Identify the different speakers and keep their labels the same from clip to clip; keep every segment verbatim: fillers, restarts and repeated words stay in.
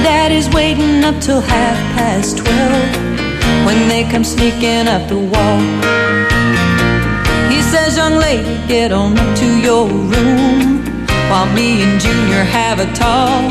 Speaker 1: daddy's waiting up till half past twelve when they come sneaking up the walk. He says, young lady, get on up to your room while me and Junior have a talk.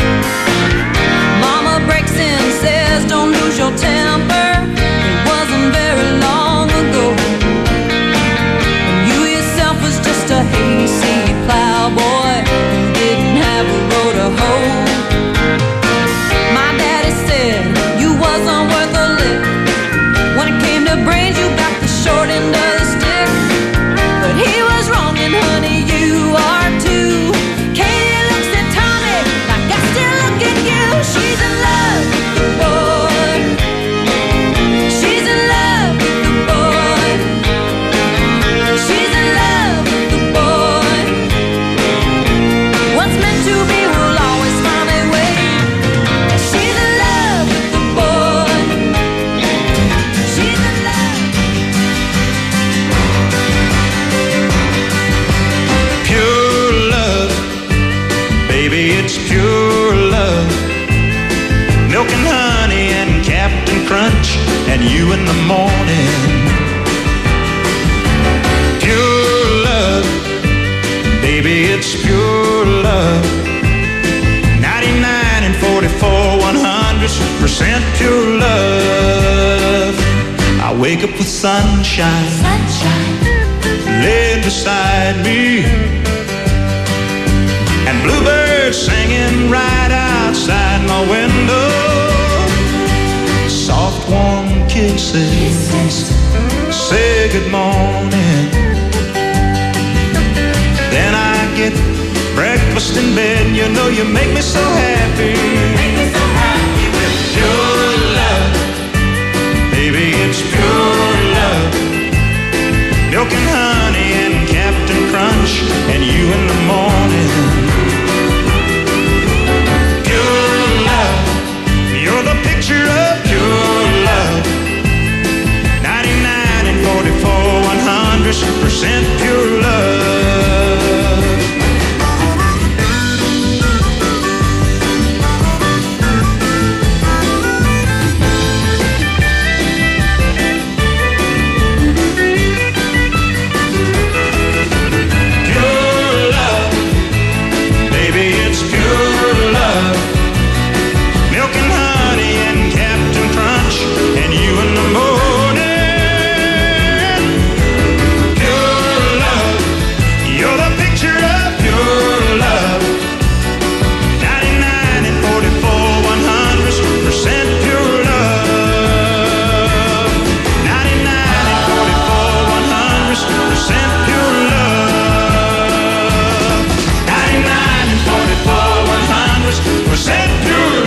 Speaker 1: Mama breaks in and says, don't lose your temper. It wasn't very long ago when you yourself was just a hayseed plowboy who didn't have a row to hoe. My daddy said you wasn't worth a lick. When it came to brains, you got the short end of the stick. But he was wrong, and honey, you are too. Katie looks at Tommy like I still look at you. She's in love with the boy. She's in love with the boy. She's in love with the boy. What's meant to be will always find a way. She's in love with the boy. She's in love.
Speaker 2: Pure love, baby, it's pure love. Milk and honey and Captain Crunch and you in the morning. Pure love, baby, it's pure love. ninety-nine and forty-four, one hundred percent pure love. I wake up with sunshine,
Speaker 1: Sunshine.
Speaker 2: laid beside me, and bluebirds singing right outside my window. Soft warm kisses say good morning. Then I get breakfast in bed. You know you make me so happy. Make me so happy with pure love. Baby, it's pure love. Milk and honey and Captain Crunch and you in the morning. Pure love, you're the picture of pure love. ninety-nine and forty-four, one hundred percent pure love. Pure love, baby, it's pure love. Milk and honey and Captain Crunch and you in the morning. Pure love, you're the picture of pure love. ninety-nine and forty-four, one hundred percent pure love. ninety-nine and forty-four, one hundred percent pure love. ninety-nine and forty-four, one hundred percent pure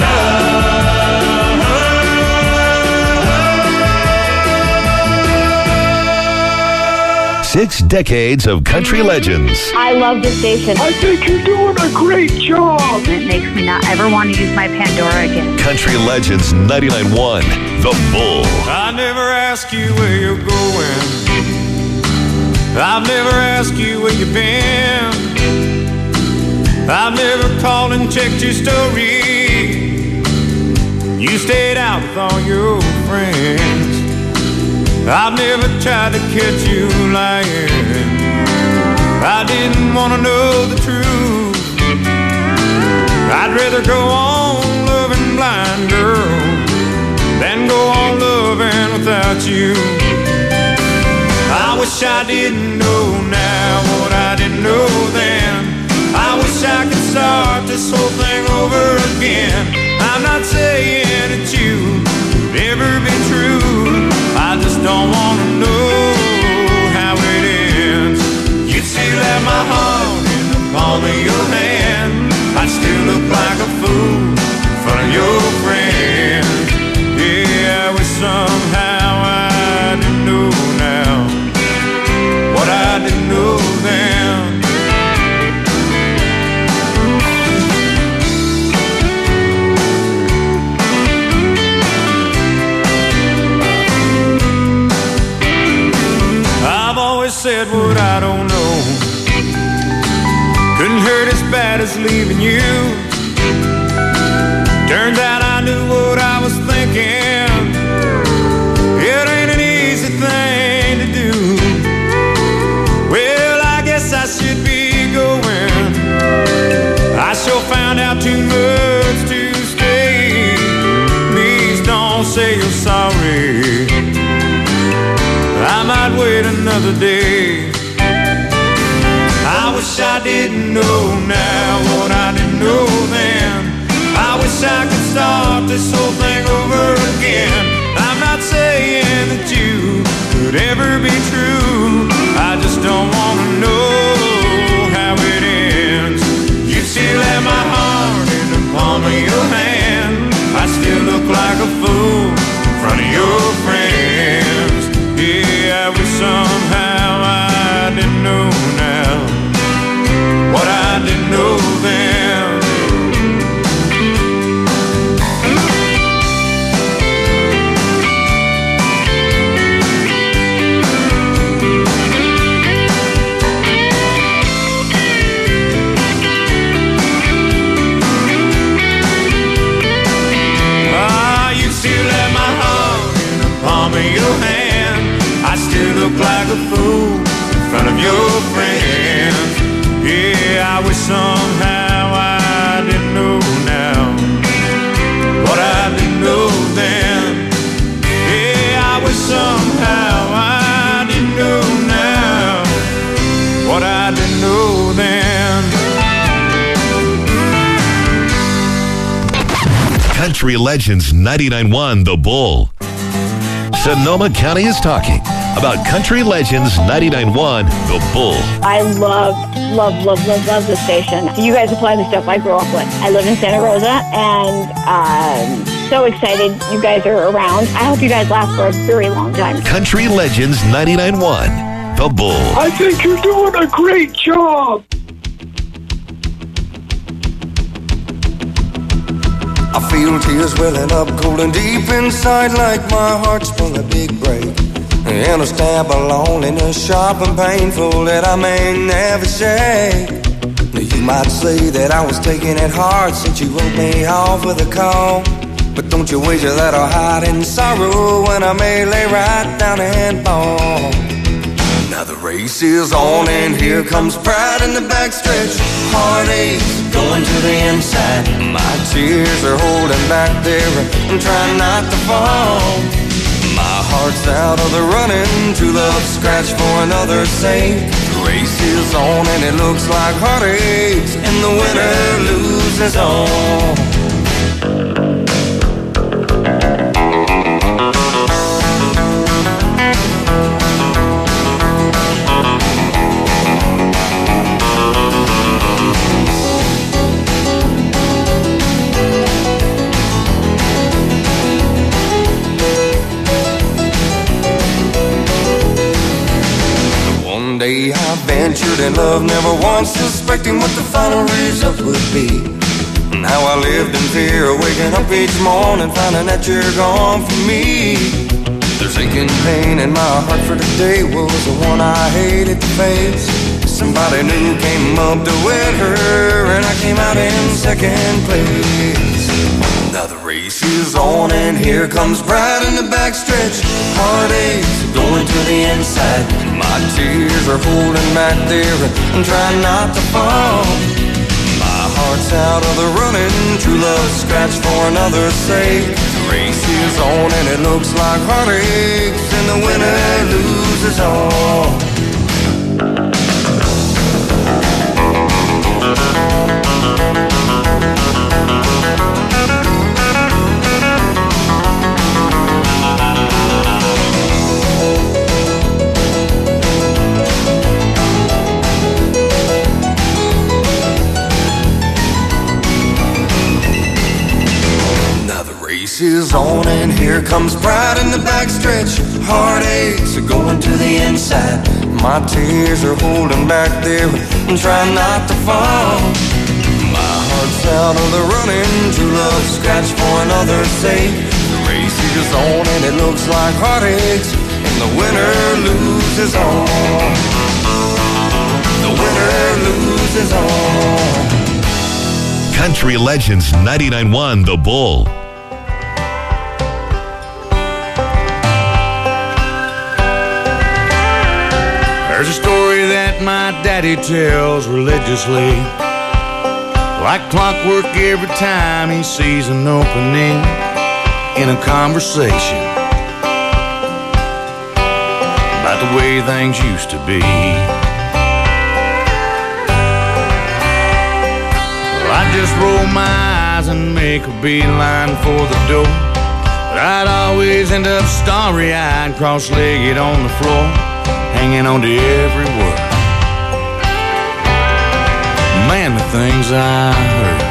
Speaker 2: love.
Speaker 3: Six decades of country legends.
Speaker 4: I love this station.
Speaker 5: I think you're doing a great job.
Speaker 4: It makes me not ever want to use my Pandora again.
Speaker 3: Country Legends ninety-nine point one, The Bull.
Speaker 6: I never ask you where you're going. I've never asked you where you've been. I've never called and checked your story. You stayed out with all your friends. I've never tried to catch you lying. I didn't want to know the truth. I'd rather go on loving blind, girl, than go on loving without you. I wish I didn't know now what I didn't know then. I wish I could start this whole thing over again. I'm not saying that you would ever be true. I just don't want to know how it ends. You'd still have my heart in the palm of your hand. I'd still look like a fool in front of your friends. Yeah, I wish somehow I didn't know now what I didn't know then. I've always said what I don't know. Couldn't hurt as bad as leaving you. Turns out I knew what I was thinking. It ain't an easy thing to do. Well, I guess I should be going. I sure found out too much to stay. Please don't say you're sorry. I might wait another day. I wish I didn't know now what I didn't know then. I wish I could start this whole thing over again. I'm not saying that you could ever be true. I just don't want to know how it ends. You still have my heart in the palm of your hand. I still look like a fool in front of your friends. Yeah, I wish somehow I didn't know now what I didn't know then. Your hand, I still look like a fool in front of your friends. Yeah, I wish somehow I didn't know now what I didn't know then. Yeah, I wish somehow I didn't know now what I didn't know then.
Speaker 3: Country Legends ninety-nine point one The Bull. Sonoma County is talking about Country Legends ninety-nine point one The Bull.
Speaker 4: I love, love, love, love, love the station. You guys apply the stuff I grew up with. I live in Santa Rosa, and I'm so excited you guys are around. I hope you guys last for a very long time.
Speaker 3: Country Legends ninety-nine point one The Bull.
Speaker 5: I think you're doing a great job.
Speaker 7: I feel tears welling up cold and deep inside, like my heart's full of big break. And a stab of loneliness, sharp and painful, that I may never shake. You might say that I was taking it hard since you wrote me off with a call. But don't you wager that I'll hide in sorrow when I may lay right down and fall. Now the race is on and here comes pride in the backstretch. Heartaches going to the inside. My tears are holding back there and trying not to fall. My heart's out of the running, true love scratch for another's sake. The race is on and it looks like heartaches, and the winner loses all. Day I ventured in love, never once suspecting what the final result would be. And how I lived in fear, waking up each morning, finding that you're gone from me. There's aching pain in my heart for today was the one I hated to face. Somebody new came up to win her, and I came out in second place. Now the race is on and here comes pride in the backstretch. Heartaches going to the inside. My tears are holding back there and trying not to fall. My heart's out of the running, true love scratch for another's sake. The race is on and it looks like heartaches, and the winner loses all. Is on and here comes pride in the backstretch. Heartaches are going to the inside. My tears are holding back there and trying not to fall. My heart's out of the running, true love scratch for another's sake. The race is on and it looks like heartaches, and the winner loses all. The winner loses all.
Speaker 3: Country Legends ninety-nine point one The Bull.
Speaker 6: There's a story that my daddy tells religiously, like clockwork every time he sees an opening in a conversation about the way things used to be. Well, I'd just roll my eyes and make a beeline for the door, but I'd always end up starry-eyed, cross-legged on the floor, hanging on to every word. Man, the things I heard.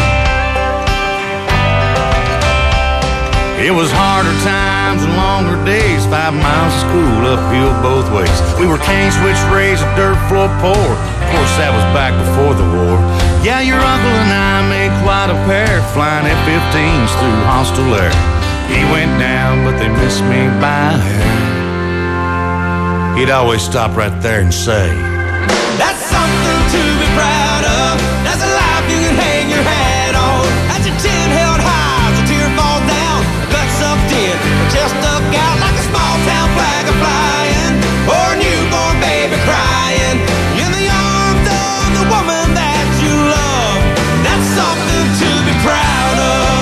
Speaker 6: It was harder times and longer days, five miles of school uphill both ways. We were cane switch raised, a dirt floor poor. Of course, that was back before the war. Yeah, your uncle and I made quite a pair, flying F fifteens through hostile air. He went down, but they missed me by a hair. He'd always stop right there and say, "That's something to be proud of. That's a life you can hang your hat on. That's your chin held high as a tear falls down. A gut sucked in, a chest stuck out like a small town flag a flying, or a newborn baby crying in the arms of the woman that you love. That's something to be proud of."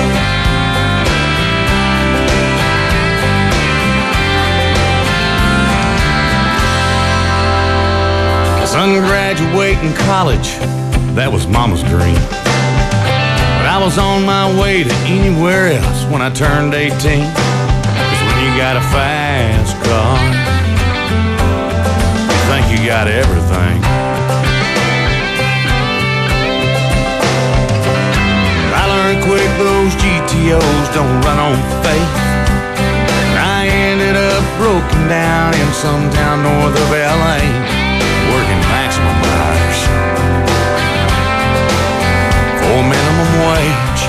Speaker 6: Son graduating college, that was mama's dream. But I was on my way to anywhere else when I turned eighteen. Cause when you got a fast car, you think you got everything. I learned quick those G T Os don't run on faith. And I ended up broken down in some town north of L A, working maximum hours for minimum wage.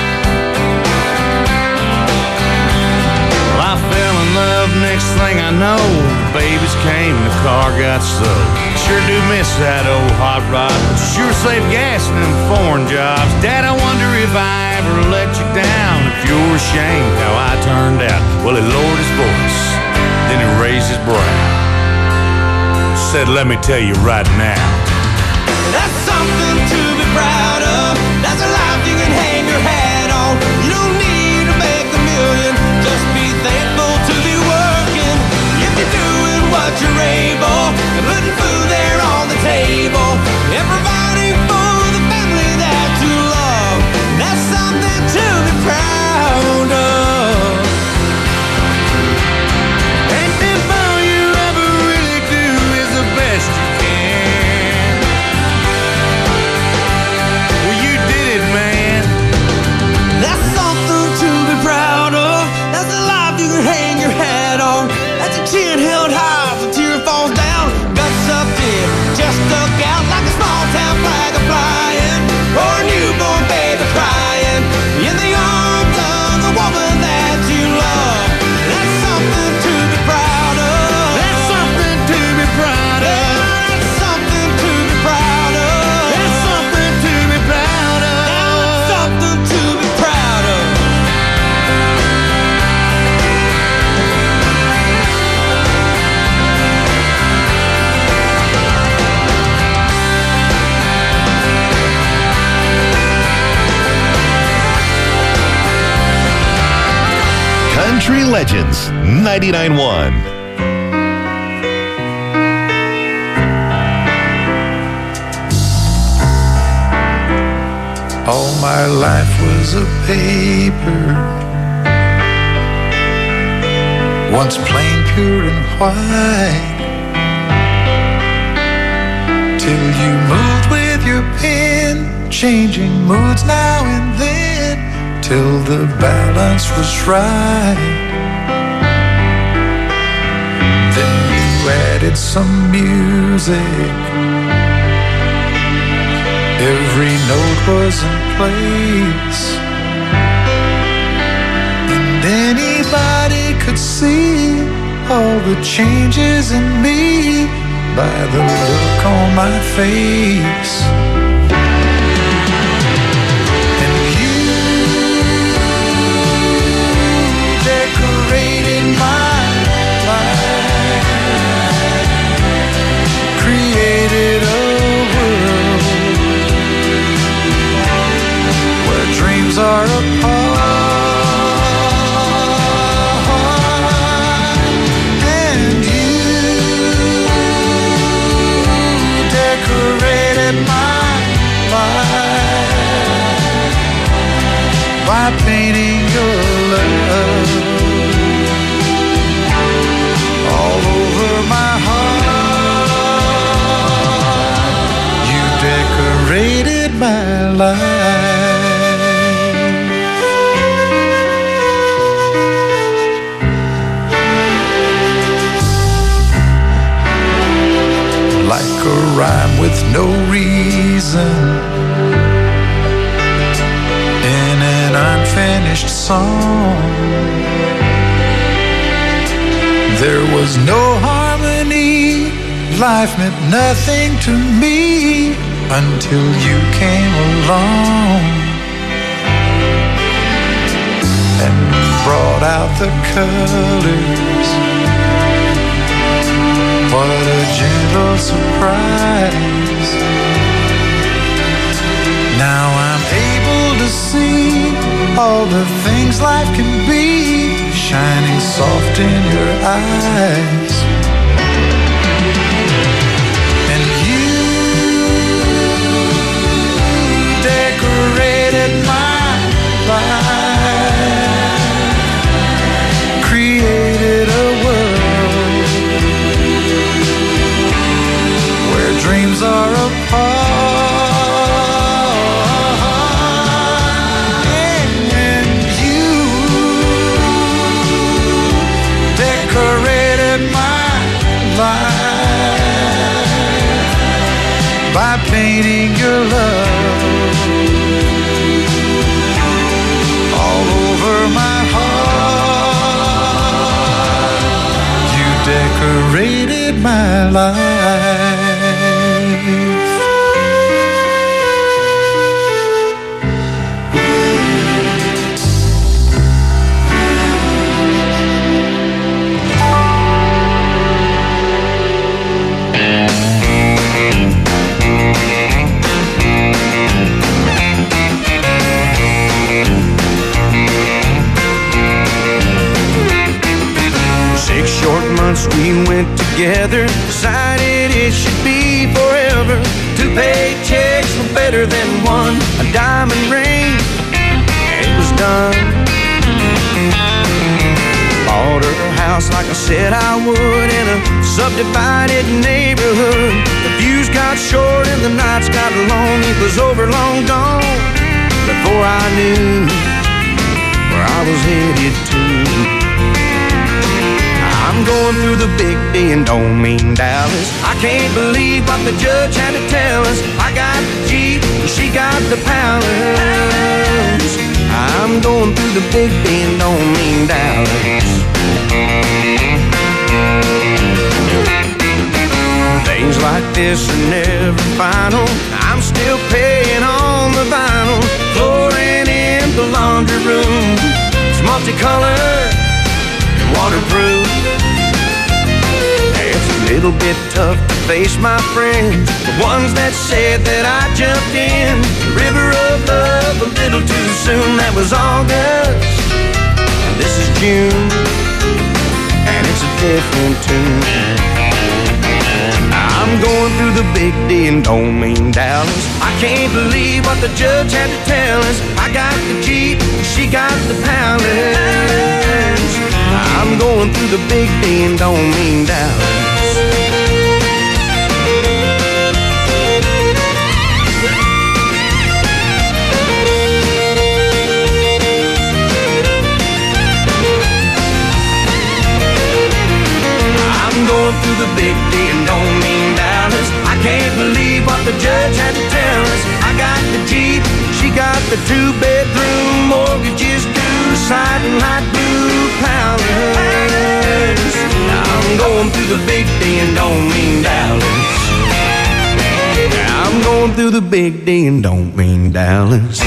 Speaker 6: Well, I fell in love, next thing I know, babies came and the car got sold. Sure do miss that old hot rod, but sure save gas in them foreign jobs. Dad, I wonder if I ever let you down, if you're ashamed how I turned out. Well, he lowered his voice, then he raised his brow, said, "Let me tell you right now, that's something to be proud of. That's a life you can hang your hat on. You don't need to make a million, just be thankful to be working. If you're doing what you're able, and putting food there on the table, and providing for the family that you love, that's something to be proud of." Chin held high, the tear falls down, gut sucked in, chest stuck out like a small town flag a flying, or a newborn baby crying in the arms of the woman that you love. That's something to be proud of. That's something to be proud of. That's something to be proud of. That's something to be proud of. That's something to be proud of.
Speaker 3: Country Legends ninety-nine point one.
Speaker 8: All my life was a paper, once plain, pure and white, till you moved with your pen, changing moods now and then, till the balance was right. Then you added some music, every note was in place, and anybody could see all the changes in me by the look on my face. are apart, and you decorated my life by painting your love all over my heart. You decorated my life. Like a rhyme with no reason in an unfinished song. There was no harmony, life meant nothing to me until you came along and brought out the colors. What a gentle surprise. Now I'm able to see all the things life can be, shining soft in your eyes. And you decorated my life, created a world where dreams are apart. By painting your love all over my heart. You decorated my life.
Speaker 9: We went together, decided it should be forever. Two paychecks were better than one. A diamond ring, and it was done. Bought her a house like I said I would, in a subdivided neighborhood. The views got short and the nights got long. It was over, long gone, before I knew where I was headed to. I'm going through the big D and don't mean Dallas. I can't believe what the judge had to tell us. I got the Jeep, she got the Palace. I'm going through the big D and don't mean Dallas. Things like this are never final. I'm still paying on the vinyl, flooring in the laundry room. It's multicolored and waterproof. It's a little bit tough to face my friends, the ones that said that I jumped in the river of love a little too soon. That was August, and this is June, and it's a different tune. I'm going through the big D and don't mean Dallas. I can't believe what the judge had to tell us. I got the Jeep, she got the Palace. I'm going through the big D and don't mean Dallas. I'm going through the big D and don't mean Dallas. I can't believe what the judge had to tell us. I got the Jeep, she got the two-bedroom, mortgages due, siding light blue Palace. I'm going through the big D and don't mean Dallas. I'm going through the big D and don't mean Dallas.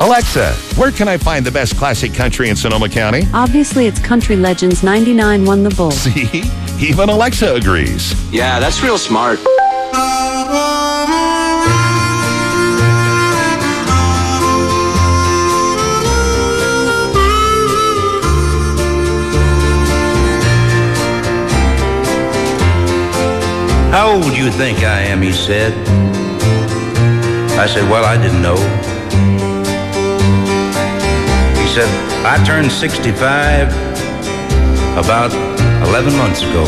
Speaker 3: Alexa, where can I find the best classic country in Sonoma County?
Speaker 10: Obviously, it's Country Legends ninety-nine won the Bull.
Speaker 3: See? Even Alexa agrees.
Speaker 11: Yeah, that's real smart.
Speaker 9: How old do you think I am, he said. I said, well, I didn't know. He said, I turned sixty-five about eleven months ago.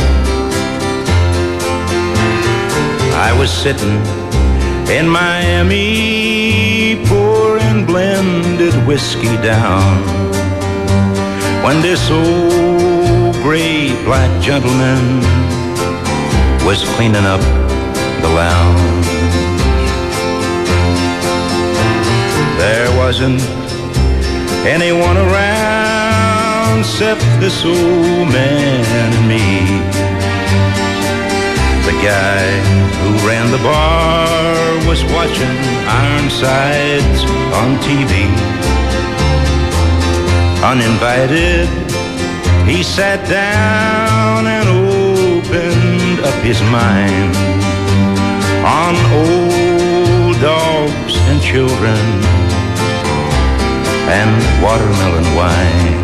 Speaker 9: I was sitting in Miami pouring blended whiskey down when this old gray black gentleman was cleaning up the lounge. There wasn't anyone around except this old man and me. The guy who ran the bar was watching Ironsides on T V. Uninvited, he sat down and opened up his mind on old dogs and children and watermelon wine.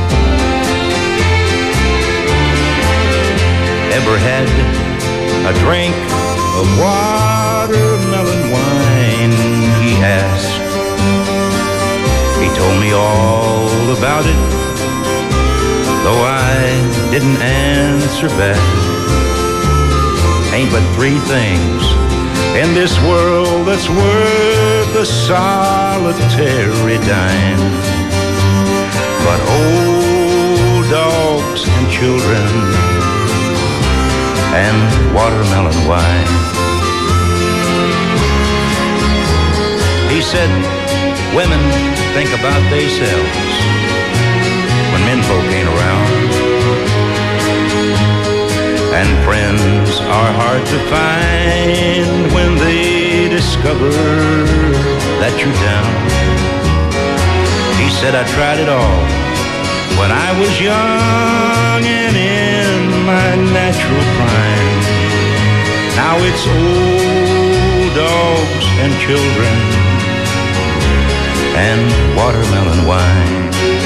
Speaker 9: Ever had a drink of watermelon wine, he asked. He told me all about it, though I didn't answer back. Ain't but three things in this world that's worth a solitary dime, but old dogs and children and watermelon wine. He said women think about themselves when menfolk ain't around, and friends are hard to find when they discover that you're down. He said, I tried it all when I was young and in my natural prime. Now it's old dogs and children and watermelon wine.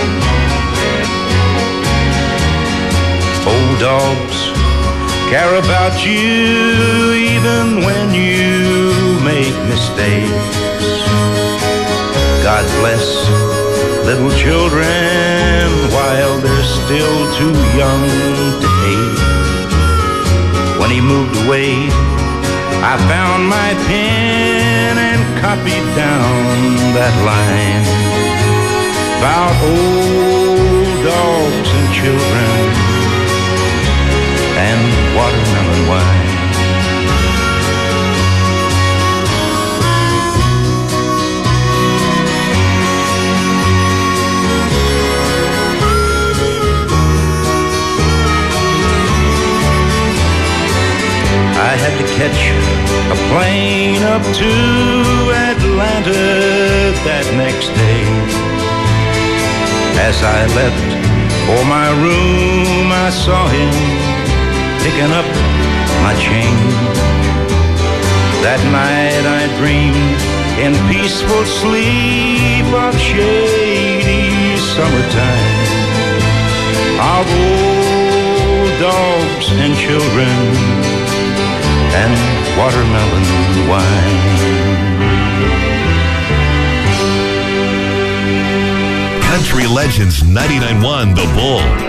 Speaker 9: Old dogs care about you even when you make mistakes. God bless little children while they're still too young to hate. When he moved away, I found my pen and copied down that line about old dogs and children and watermelon wine. I had to catch a plane up to Atlanta that next day. As I left for my room, I saw him picking up my change. That night I dreamed in peaceful sleep of shady summertime, of old dogs and children and watermelon wine.
Speaker 3: Country Legends ninety-nine point one The Bull.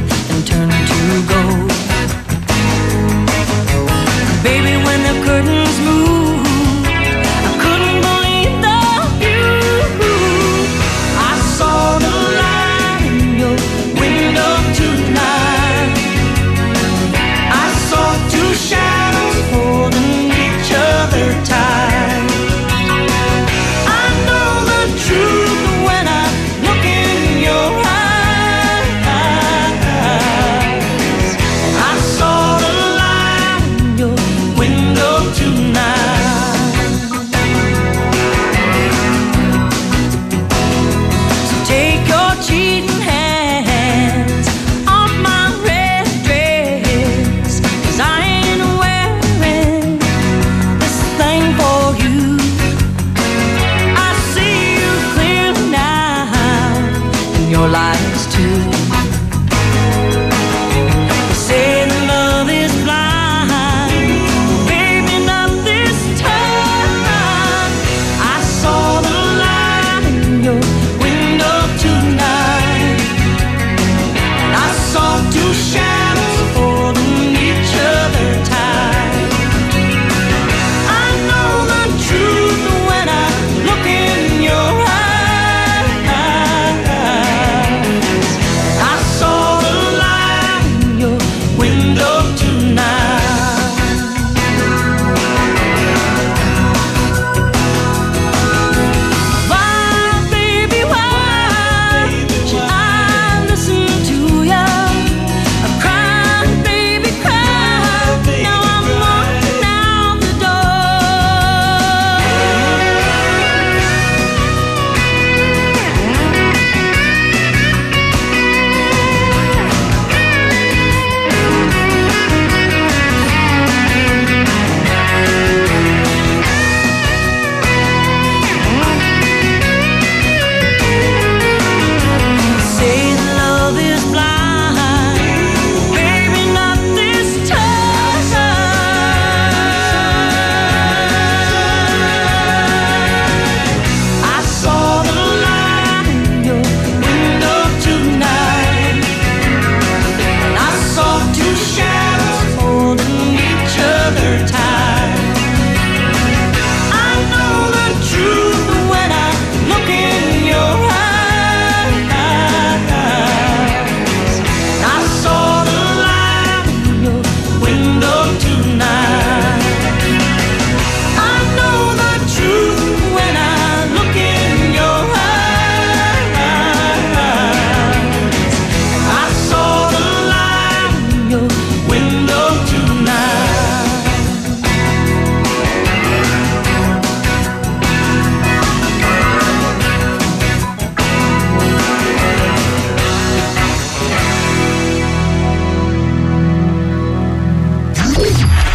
Speaker 1: Baby, when the curtain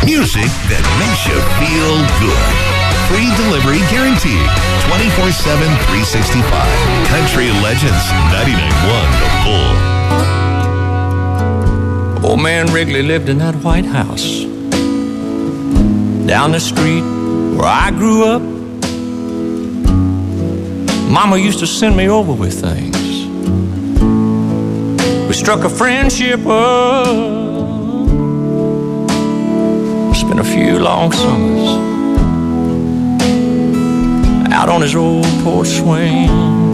Speaker 3: Music that makes you feel good. Free delivery guaranteed. twenty-four seven, three sixty-five. Country Legends ninety-nine point one, The Bull.
Speaker 11: Old man Wrigley lived in that White House down the street where I grew up. Mama used to send me over with things. We struck a friendship up. Spent a few long summers out on his old porch swing.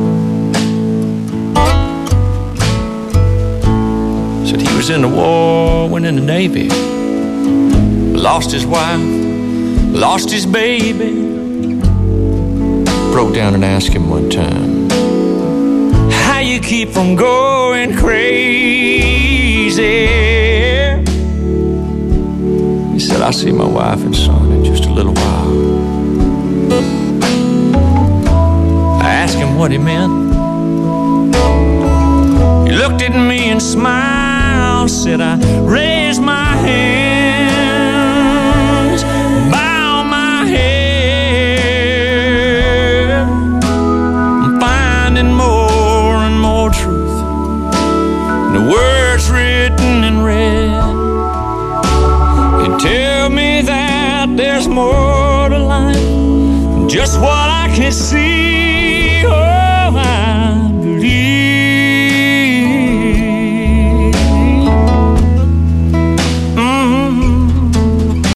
Speaker 11: Said he was in the war, went in the Navy, lost his wife, lost his baby. Broke down and asked him one time, how you keep from going crazy? He said, I'll see my wife and son in just a little while. I asked him what he meant. He looked at me and smiled, said, I raised my hands, bow my head. I'm finding more and more truth in the words written in red. They tell me that there's more to life than just what I can see.